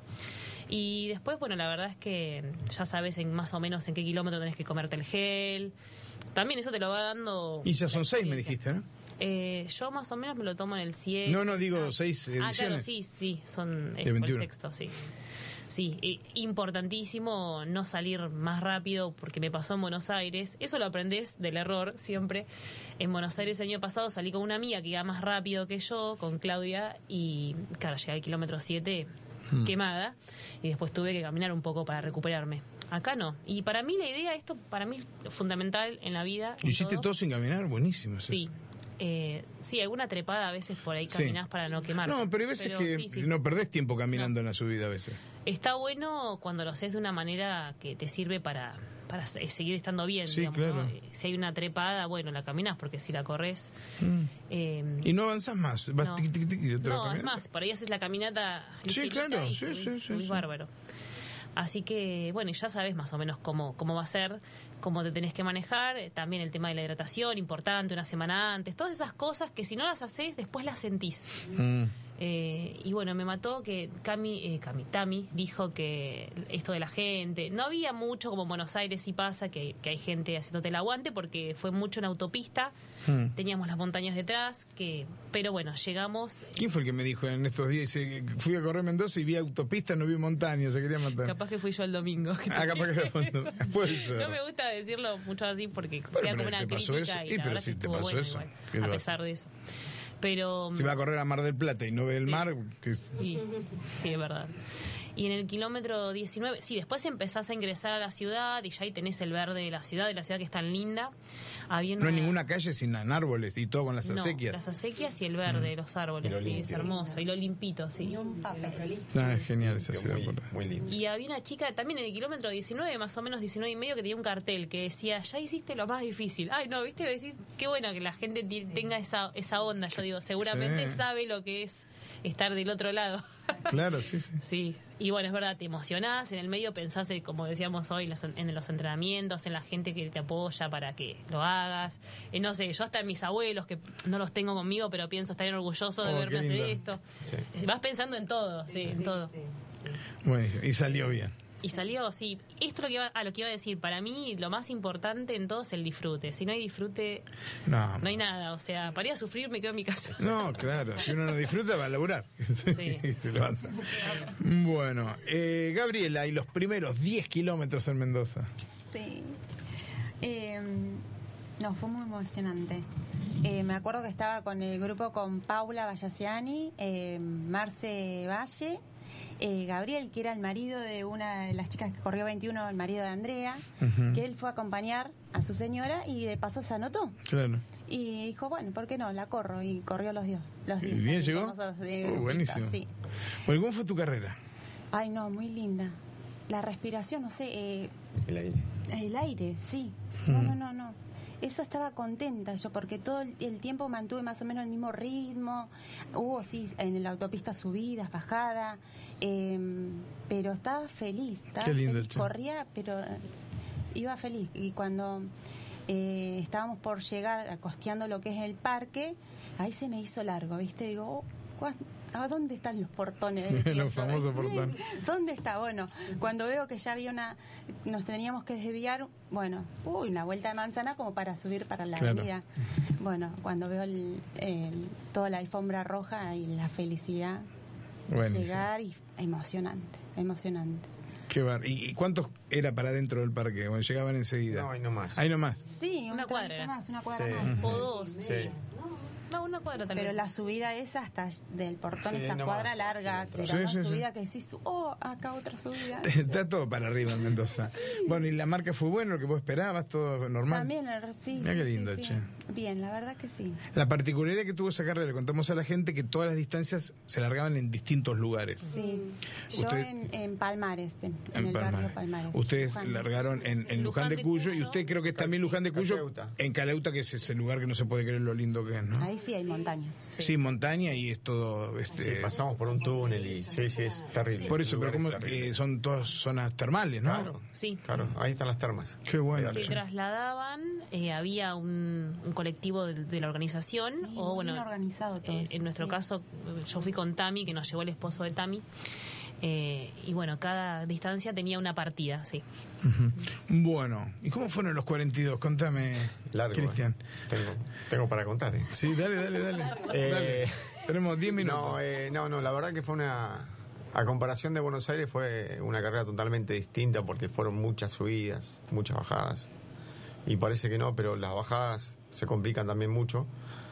Y después, bueno, la verdad es que ya sabes en más o menos en qué kilómetro tenés que comerte el gel. También eso te lo va dando... Y ya la son seis, me experiencia. dijiste, ¿no? Eh, yo más o menos me lo tomo en el cien. No, no, digo Ah. seis ediciones. Ah, claro, sí, sí, son De eh, fue el veintiuno. sexto, sí. Sí, y importantísimo no salir más rápido porque me pasó en Buenos Aires. Eso lo aprendés del error siempre. En Buenos Aires el año pasado salí con una amiga que iba más rápido que yo, con Claudia, y claro, llegué al kilómetro siete Hmm. quemada y después tuve que caminar un poco para recuperarme. Acá no. Y para mí la idea, esto para mí es fundamental en la vida. en ¿Hiciste todo sin caminar? Buenísimo. Sí. Eh, sí, alguna trepada a veces por ahí Sí. caminás para no quemar. No, pero hay veces que sí, sí. no perdés tiempo caminando en la subida a veces. Está bueno cuando lo haces de una manera que te sirve para, para seguir estando bien, Sí, digamos, claro. ¿no? Si hay una trepada, bueno, la caminás, porque si la corres... Mm. Eh, Y no avanzás más, vas no. tic, tic, tic, y otra no, es caminata. más, por ahí haces la caminata Sí, ligerita claro, y sí, subís- sí, sí, subís sí. bárbaro. Así que, bueno, y ya sabes más o menos cómo, cómo va a ser, cómo te tenés que manejar. Eh, También el tema de la hidratación, importante, una semana antes. Todas esas cosas que si no las haces, después las sentís. Mm. Eh, y bueno, me mató que Cami, eh, Cami, Tami dijo que esto de la gente, no había mucho como en Buenos Aires sí pasa, que, que hay gente haciéndote el aguante porque fue mucho en autopista, Mm. teníamos las montañas detrás, que pero bueno, llegamos, ¿Quién fue el que me dijo en estos días? Dice, fui a correr Mendoza y vi autopista, no vi montaña, se quería matar. capaz que fui yo el domingo. que Ah, te capaz que dije era cuando- eso. puede ser. No me gusta decirlo mucho así porque Bueno, queda pero como una ¿te pasó crítica eso? y Y, la pero verdad si que te estuvo pasó bueno eso, igual, ¿qué a lo pesar de eso. Pero Si va a correr a Mar del Plata y no ve el Sí. mar, que es- Sí, sí, es verdad. Y en el kilómetro diecinueve, sí, después empezás a ingresar a la ciudad y ya ahí tenés el verde de la ciudad, de la ciudad que es tan linda. Había no hay una- ninguna calle sin árboles y todo con las No, acequias. las acequias y el verde de los árboles, Y lo sí, es limpio. hermoso. Y lo limpito, sí. Y un papel. Ah, es genial esa ciudad. Muy, por ahí. muy lindo. Y había una chica también en el kilómetro diecinueve, más o menos diecinueve y medio, que tenía un cartel que decía, ya hiciste lo más difícil. Ay, no, viste, decís, qué bueno que la gente ti- tenga esa, esa onda, yo digo, seguramente Sí. sabe lo que es estar del otro lado. Claro, sí, sí. Sí, y bueno, es verdad, te emocionás, en el medio pensás, eh, como decíamos hoy, los- en los entrenamientos, en la gente que te apoya para que lo hagas. Eh, no sé, yo hasta en mis abuelos, que no los tengo conmigo, pero pienso, estarían orgullosos de Oh, verme qué hacer lindo. esto. Sí. Vas pensando en todo, sí, en todo. Buenísimo. Y salió bien. Y salió, sí. Esto es lo que iba, a lo que iba a decir. Para mí, lo más importante en todo es el disfrute. Si no hay disfrute, No, no hay nada. O sea, para ir a sufrir me quedo en mi casa. no, claro. Si uno no disfruta, va a laburar. Sí. Se lo hace. Bueno, eh, Gabriela, y los primeros diez kilómetros en Mendoza. Sí. Eh, no, fue muy emocionante. Eh, me acuerdo que estaba con el grupo con Paula Vallaciani, eh, Marce Valle, eh, Gabriel, que era el marido de una de las chicas que corrió veintiuno, el marido de Andrea, Ujú. que él fue a acompañar a su señora y de paso se anotó. Claro. Y dijo, bueno, ¿por qué no? La corro. Y corrió los diez. Los ¿Y diez bien así llegó? con nosotros, de Oh, grupito, buenísimo. sí. Bueno, ¿cómo fue tu carrera? Ay, no, muy linda. La respiración, no sé, eh, El aire. el aire, sí. No, no, no, no. Eso estaba contenta yo, porque todo el, el tiempo mantuve más o menos el mismo ritmo. Hubo, sí, en la autopista subidas, bajadas, eh, pero estaba feliz. Estaba Qué lindo, feliz. che. Corría, pero eh, iba feliz. Y cuando eh, estábamos por llegar, costeando lo que es el parque, ahí se me hizo largo, ¿viste? Digo, oh, ¿cuán- ¿a dónde están los portones? Decía Los yo. famosos Sí, portones. ¿Dónde está? Bueno, cuando veo que ya había una, nos teníamos que desviar, bueno, uy, una vuelta de manzana como para subir para la Claro. avenida. Bueno, cuando veo el, el- toda la alfombra roja y la felicidad de Buenísimo. llegar, y emocionante, emocionante. Qué bar. ¿Y y cuántos era para dentro del parque? Bueno, llegaban enseguida. No, ahí nomás. Ahí nomás. Sí, Una un cuadra trayecto era. más, una cuadra Sí. más. O dos. Sí. No, una cuadra tal Pero vez. la subida esa hasta del portón, Sí, esa no cuadra más. larga, Sí, que sí, era una sí, sí. subida que decís, oh, acá otra subida. Está todo para arriba en Mendoza. Bueno, ¿y la marca fue buena, lo que vos esperabas? ¿Todo normal? También, el- sí, Mirá sí, qué sí, lindo, sí. che. Bien, la verdad que sí. La particularidad que tuvo esa carrera, le contamos a la gente que todas las distancias se largaban en distintos lugares. Sí. Yo Usted- en, en Palmares, en, en En el Palmares. barrio Palmares. Ustedes Luján. largaron en, en Luján de Cuyo, y usted creo que es también Luján de Cuyo, Caleuta. en Caleuta, que es ese lugar que no se puede creer lo lindo que es, ¿no? Ahí sí hay montañas. Sí, montaña y es todo... Este, Sí, pasamos por un túnel y sí, sí, es terrible. por eso, El pero lugar como es terrible. que son todas zonas termales, ¿no? Claro, Sí. claro, ahí están las termas. Qué bueno. Te che. trasladaban, eh, había un, un colectivo de, de la organización, Sí, o muy bueno, bien organizado todo eh, eso, en nuestro sí. caso, yo fui con Tami, que nos llevó el esposo de Tami, eh, y bueno, cada distancia tenía una partida, sí. Ujú. Bueno, ¿y cómo fueron los cuarenta y dos? Contame, Largo. Cristian. eh. Tengo, tengo para contar. ¿eh? Sí, dale, dale, dale. Eh, Dale. Tenemos diez minutos. No, eh, no, no, la verdad que fue una... A comparación de Buenos Aires fue una carrera totalmente distinta porque fueron muchas subidas, muchas bajadas. Y parece que no, pero las bajadas se complican también mucho.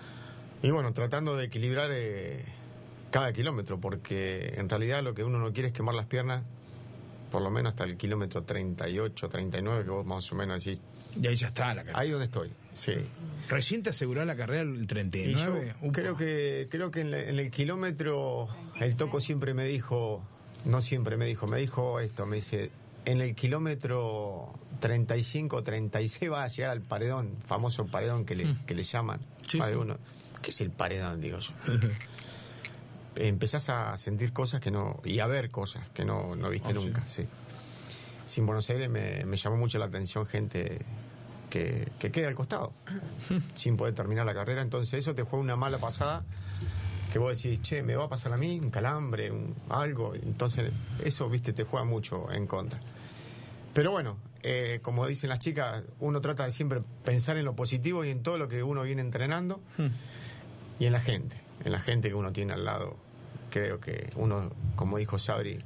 Y bueno, tratando de equilibrar eh, cada kilómetro, porque en realidad lo que uno no quiere es quemar las piernas, por lo menos hasta el kilómetro treinta y ocho, treinta y nueve, que vos más o menos decís, Y ahí ya está la carrera. ahí donde estoy, sí. ¿Recién te aseguró la carrera el treinta y Y yo nueve? Upa. creo que creo que en, la- en el kilómetro el Toco siempre me dijo, no siempre me dijo, me dijo esto, me dice, en el kilómetro treinta y cinco, treinta y seis va a llegar al paredón, famoso paredón que le, Mm. que le llaman. Sí, Más de sí. uno. ¿Qué es el paredón, digo yo? Empezás a sentir cosas que no, y a ver cosas que no, no viste Oh, nunca, sí. Sí, en Buenos Aires me, me llamó mucho la atención gente que, que queda al costado, sin poder terminar la carrera, entonces eso te juega una mala pasada, que vos decís, che, me va a pasar a mí un calambre, un, algo, entonces eso, viste, te juega mucho en contra. Pero bueno, eh, como dicen las chicas, uno trata de siempre pensar en lo positivo y en todo lo que uno viene entrenando y en la gente, en la gente que uno tiene al lado. Creo que uno, como dijo Sabri,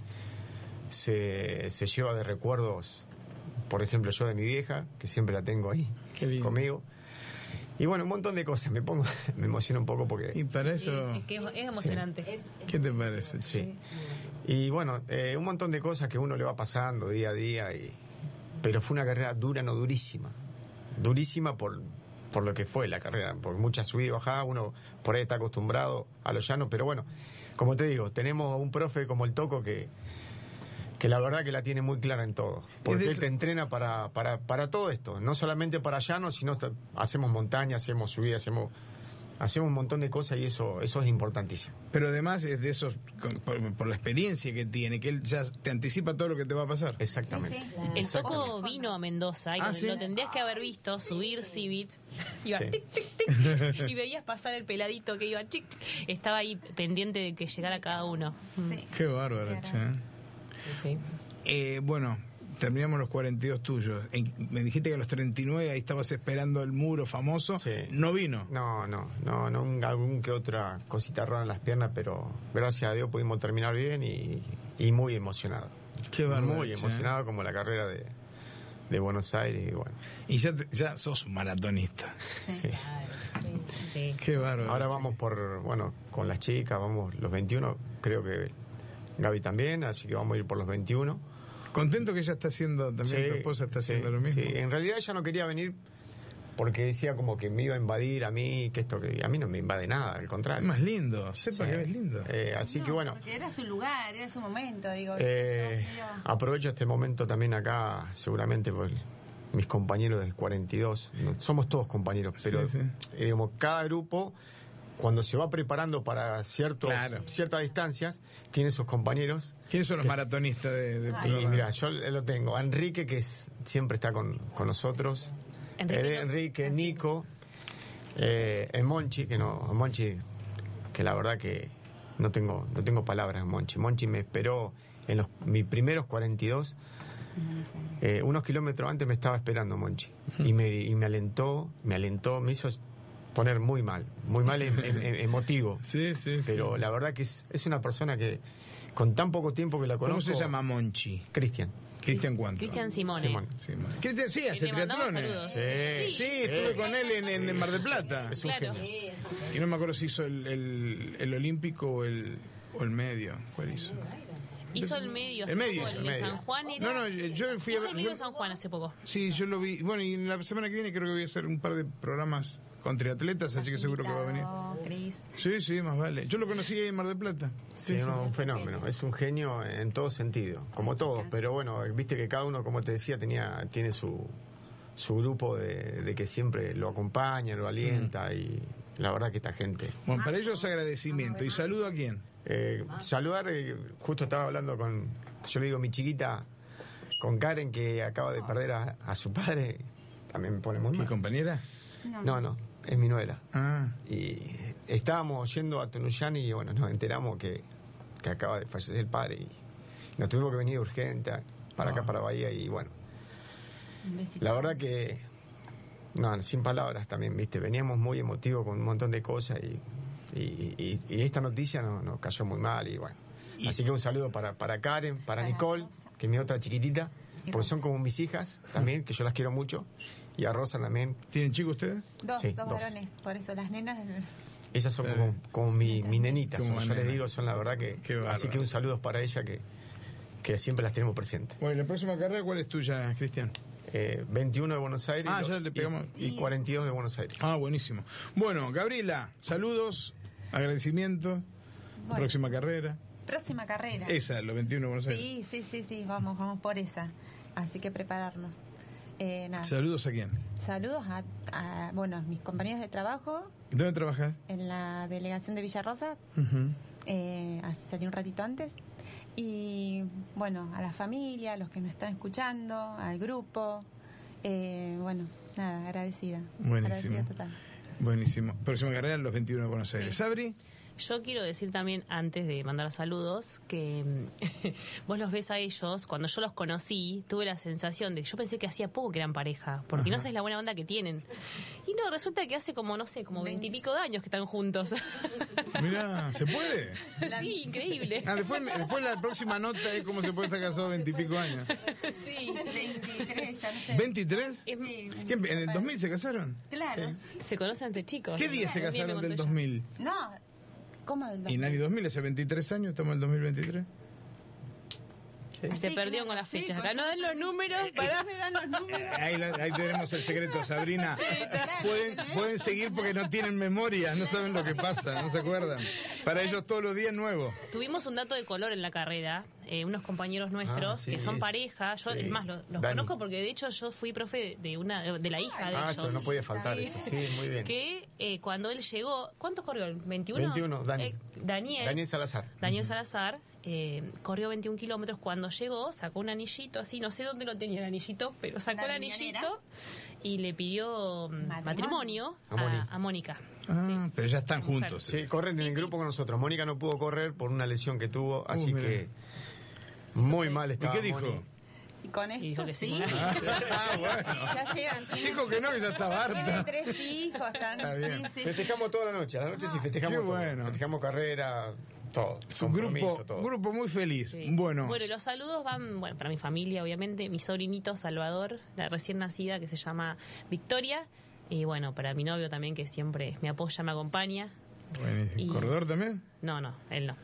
se, se lleva de recuerdos, por ejemplo, yo de mi vieja, que siempre la tengo ahí Qué lindo. conmigo. Y bueno, un montón de cosas. Me pongo, me emociono un poco porque... Y para Sí, eso, es que es, es emocionante. ¿qué te parece? Sí. Y bueno, eh, un montón de cosas que uno le va pasando día a día. Y... Pero fue una carrera dura, no durísima. Durísima por, por lo que fue la carrera. Porque mucha subida y bajada, uno por ahí está acostumbrado a lo llano. Pero bueno, como te digo, tenemos un profe como el Toco que, que la verdad que la tiene muy clara en todo. Porque él te entrena para, para, para todo esto. No solamente para llano, sino t- hacemos montaña, hacemos subida, hacemos... Hacemos un montón de cosas y eso eso es importantísimo. Pero además es de esos, con- por, por la experiencia que tiene, que él ya te anticipa todo lo que te va a pasar. Exactamente. Sí, sí. El Exactamente. Toco vino a Mendoza y Ah, lo- ¿sí? lo tendrías que haber visto subir Civit. Iba Sí. tic, tic, tic, y veías pasar el peladito que iba chic, chic. Estaba ahí pendiente de que llegara cada uno. Sí. Qué bárbaro, Claro. che. Sí. Eh, bueno, terminamos los cuarenta y dos tuyos. En- me dijiste que a los treinta y nueve ahí estabas esperando el muro famoso. Sí. No vino. No, no, no, no, un- algún que otra cosita rara en las piernas, pero gracias a Dios pudimos terminar bien y, y muy emocionado. Qué bárbaro, Muy che. emocionado como la carrera de, de Buenos Aires y bueno. Y ya, te- ya sos un maratonista. Sí. Sí. Qué bárbaro. Ahora che. vamos por, bueno, con las chicas, vamos los veintiuno, creo que Gaby también, así que vamos a ir por los veintiuno. Contento que ella está haciendo, también Sí, tu esposa está sí, haciendo lo mismo. sí. En realidad ella no quería venir porque decía como que me iba a invadir a mí, que esto, que a mí no me invade nada, al Es contrario. más lindo, sepa Sí. que es lindo. Eh, así No, que bueno, Porque era su lugar, era su momento, digo. eh, yo, yo- aprovecho este momento también acá, seguramente por mis compañeros de cuarenta y dos, no, somos todos compañeros, pero Sí, sí. eh, digamos, cada grupo, cuando se va preparando para ciertos, Claro. ciertas distancias, tiene sus compañeros. ¿Quiénes son los maratonistas de, de Y programa? mira, yo lo tengo. A Enrique, que es, siempre está con, con nosotros. Enriquito. Eh, Enrique, Nico. Eh, el Monchi, que no. Monchi, que la verdad que no tengo, no tengo palabras, Monchi. Monchi me esperó en los, mis primeros cuarenta y dos. Eh, unos kilómetros antes me estaba esperando Monchi. Y me, y me alentó, me alentó, me hizo poner muy mal. Muy mal em- em- em- emotivo. Sí, sí, sí. Pero la verdad que es, es una persona que, con tan poco tiempo que la ¿Cómo conozco. se llama Monchi? Cristian. Cristian cuánto. Cristian Simone. Simón. Sí, man. Cristian, sí, hace Le mandamos triatlones. saludos. Sí. Sí, estuve con él en, en- en Mar del Plata. Es un Claro. genio. Y no me acuerdo si hizo el, el, el olímpico o el, o el medio. ¿Cuál hizo? Hizo el medio, hace El medio, poco, el el de medio. San Juan. Era... No, no, yo fui a Hizo ver- el medio yo- de San Juan hace poco. Sí, yo lo vi. Bueno, y en la semana que viene creo que voy a hacer un par de programas con triatletas, así que seguro que va a venir. Invitado, Cris. Sí, sí, más vale. Yo lo conocí ahí en Mar del Plata. Sí, no, un fenómeno, es un genio en todo sentido, como todos, pero bueno, viste que cada uno, como te decía, tenía tiene su, su grupo de, de que siempre lo acompaña, lo alienta y la verdad que esta gente. Bueno, para ellos agradecimiento. ¿Y saludo a quién? Eh, saludar, eh, justo estaba hablando con, yo le digo, mi chiquita, con Karen, que acaba de perder a, a su padre, también me pone muy ¿Mi mal. compañera? No, no, es mi nuera. Ah, Y estábamos yendo a Tunuyán y bueno, nos enteramos que, que acaba de fallecer el padre y nos tuvimos que venir urgente para acá, para Bahía y bueno, Un besito. la verdad que, no, sin palabras también, viste, veníamos muy emotivos con un montón de cosas y, y, y- y esta noticia nos, nos cayó muy mal y bueno. Y- Así que un saludo para, para Karen, para Para Nicole, Rosa. que es mi otra chiquitita, Y porque Rosa. son como mis hijas también, que yo las quiero mucho, y a Rosa también. ¿tienen chicos ustedes? Dos, Sí, dos dos. varones. Por eso las nenas. Ellas son Eh, como, como mi, mi nenitas, como son, yo les nena. digo, son la verdad que... Qué bárbaro. así que un saludo para ella que, que siempre las tenemos presentes. Bueno, ¿y la próxima carrera cuál es tuya, Cristian? Eh, veintiuno de Buenos Aires Ah, y- ya le pegamos. y, y cuarenta y dos de Buenos Aires. Ah, buenísimo. Bueno, Gabriela, saludos, agradecimiento. Bueno. Próxima carrera. próxima carrera. Esa, los veintiuno de Buenos Aires. Sí, sí, sí, sí, vamos, vamos por esa. Así que prepararnos. Eh, nada. ¿Saludos a quién? Saludos a, a, bueno, a mis compañeros de trabajo ¿Dónde trabajas? en la delegación de Villarrosa. Uh-huh. Eh, así salí un ratito antes. Y bueno, a la familia, a los que nos están escuchando, al grupo. Eh, bueno, nada, agradecida. Buenísimo. Agradecida total. Buenísimo. Próxima carrera, los veintiuno de Buenos Aires. Sí. ¿Sabri? Yo quiero decir también, antes de mandar saludos, que vos los ves a ellos. Cuando yo los conocí, tuve la sensación de que yo pensé que hacía poco que eran pareja, porque Ajá. no sabes la buena onda que tienen. Y no, resulta que hace como, no sé, como veintipico de años que están juntos. Mirá, ¿se puede? Sí, increíble. Ah, después, después la próxima nota es cómo se puede estar casado veintipico años. Sí. veintitrés, ya no sé. ¿veintitrés? Es- Sí, ¿Qué, ¿En el dos mil se casaron? claro. Se conocen entre chicos. ¿Qué día se Un día me casaron contó del ella. dos mil? No, ¿cómo el Y Nani dos mil, hace veintitrés años, estamos en el dos mil veintitrés. Se Sí, perdieron claro, con las sí, fechas. con- Acá no den los números. Pará. me dan los números? Ahí, la- ahí tenemos el secreto, Sabrina. claro. Pueden, pueden seguir porque no tienen memoria, no saben lo que pasa, no se acuerdan. Para ellos todos los días es nuevo. Tuvimos un dato de color en la carrera, eh, unos compañeros nuestros Ah, sí, que son es- pareja. Yo, sí. es más, los, los Dani. conozco porque de hecho yo fui profe de una de la hija de Ah, ellos. esto no podía faltar eso. Sí, muy bien. Que eh, cuando él llegó, ¿cuántos corrió? ¿El ¿veintiuno? veintiuno, Dani. Eh, Daniel. Daniel Salazar. Daniel Salazar eh, corrió veintiún kilómetros. Cuando llegó, sacó un anillito así, no sé dónde lo tenía el anillito, pero sacó ¿La el riñonera? anillito y le pidió mm, Matrimonio. matrimonio A Moni. a, a Mónica. Ah, Sí. pero ya están Mujer. juntos. Sí, corren Sí, en el sí. grupo con nosotros. Mónica no pudo correr por una lesión que tuvo, así Uh, mira. que muy mal ¿Y estaba. qué dijo? Moni. Y con Y dijo esto que sí. sí. Ah, bueno. Ya llegan. Dijo que no, que ya estaba Tiene harta. tres hijos, están. Está bien. Sí, sí, sí. Festejamos toda la noche. A la noche sí festejamos Qué todo. bueno. Festejamos carrera, todo. Es un Compromiso, grupo, todo. un grupo muy feliz. Sí. Bueno, Bueno, y los saludos van, bueno, para mi familia, obviamente, mi sobrinito Salvador, la recién nacida que se llama Victoria, y bueno, para mi novio también que siempre me apoya, me acompaña. buenísimo. y- ¿Corredor también? No, no, él no.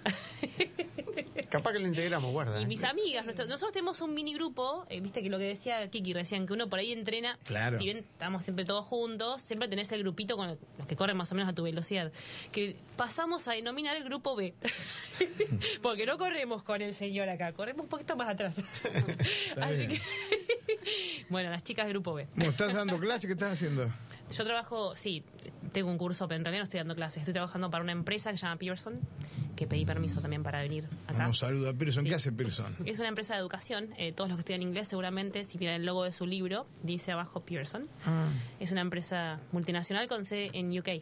Capaz que lo integramos, guarda. Y ¿eh? mis amigas, nuestro- nosotros tenemos un mini grupo, eh, viste que lo que decía Kiki recién, que uno por ahí entrena, Claro. si bien estamos siempre todos juntos, siempre tenés el grupito con el- los que corren más o menos a tu velocidad, que pasamos a denominar el grupo B, porque no corremos con el señor acá, corremos un poquito más atrás. Así bien. que, bueno, las chicas del grupo B. ¿Cómo estás dando clase? ¿Qué estás haciendo? Yo trabajo, sí, tengo un curso, pero en realidad no estoy dando clases. Estoy trabajando para una empresa que se llama Pearson, que pedí permiso también para venir acá. Un saludo a Pearson. Sí. ¿Qué hace Pearson? Es una empresa de educación. eh, todos los que estudian inglés seguramente, si miran el logo de su libro, dice abajo Pearson. Ah, Es una empresa multinacional con sede en U K. eh,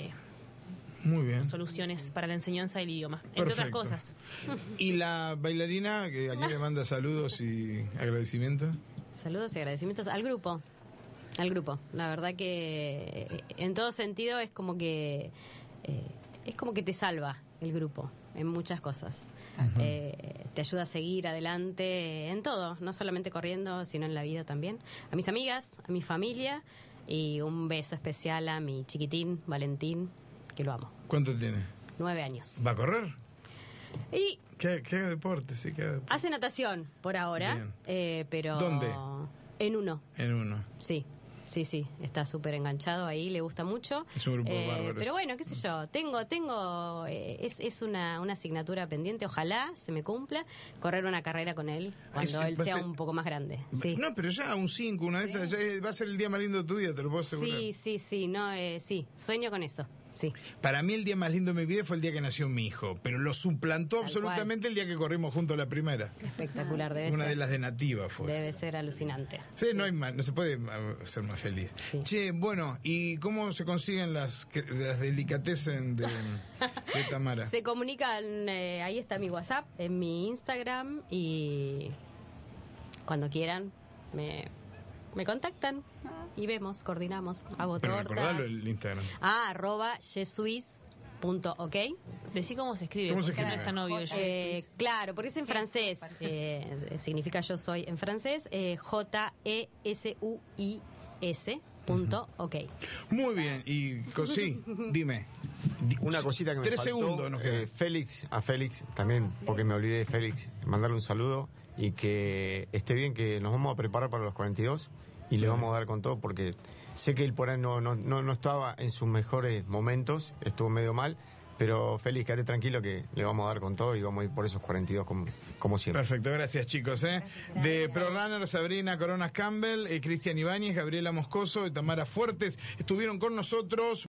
muy bien. soluciones para la enseñanza del idioma, entre Perfecto. otras cosas. ¿Y la bailarina que aquí le manda saludos y agradecimientos? Saludos y agradecimientos al grupo. Al grupo. La verdad que eh, en todo sentido es como que eh, es como que te salva el grupo en muchas cosas. Eh, te ayuda a seguir adelante en todo, no solamente corriendo, sino en la vida también. A mis amigas, a mi familia y un beso especial a mi chiquitín Valentín, que lo amo. ¿Cuánto tiene? Nueve años. ¿Va a correr? Y ¿Qué, qué deporte? Sí, ¿qué deporte? hace natación por ahora, Bien. eh, pero ¿Dónde? En uno. En uno. Sí, sí, sí, está súper enganchado ahí, le gusta mucho. Es un grupo de bárbaros. Pero bueno, qué sé yo, tengo, tengo, eh, es, es una, una asignatura pendiente, ojalá se me cumpla, correr una carrera con él cuando Ay, sí, él va a sea ser- un poco más grande. Sí. No, pero ya un cinco, una de esas, ya va a ser el día más lindo de tu vida, te lo puedo asegurar. Sí, sí, sí, no, eh, sí, sueño con eso, sí. Para mí el día más lindo de mi vida fue el día que nació mi hijo, pero lo suplantó Tal absolutamente el día que corrimos juntos la primera. Espectacular, debe Una ser. de las de Nativa fue. Debe ser alucinante. Sí, no hay más, no se puede ah, ser más feliz. Sí. Che, bueno, ¿y cómo se consiguen las, que- las delicatessen de, de Tamara? Se comunican, eh, ahí está mi WhatsApp, en mi Instagram y cuando quieran me, me contactan y vemos, coordinamos, hago Pero tortas. recordalo el Instagram. Ah, arroba jesuis punto ok. Decí cómo se escribe, ¿Cómo se porque no escribe? está novio el Eh, Jesus. claro, porque es en francés. Eh, significa yo soy en francés. Eh, J E S U I S punto ok. Muy bien, y co- sí, dime. Di- Una cosita que me Tres faltó, segundos nos quedan. eh, Félix, a Félix también, porque me olvidé de Félix, mandarle un saludo y que esté bien, que nos vamos a preparar para los cuarenta y dos y le vamos a dar con todo porque sé que él por ahí no, no, no, no estaba en sus mejores momentos, estuvo medio mal, Pero feliz, quédate tranquilo que le vamos a dar con todo y vamos a ir por esos cuarenta y dos como, como siempre. Perfecto, gracias chicos. ¿eh? De Pro Runner, Sabrina Coronas Campbell, eh, Cristian Ibáñez, Gabriela Moscoso y Tamara Fuertes estuvieron con nosotros.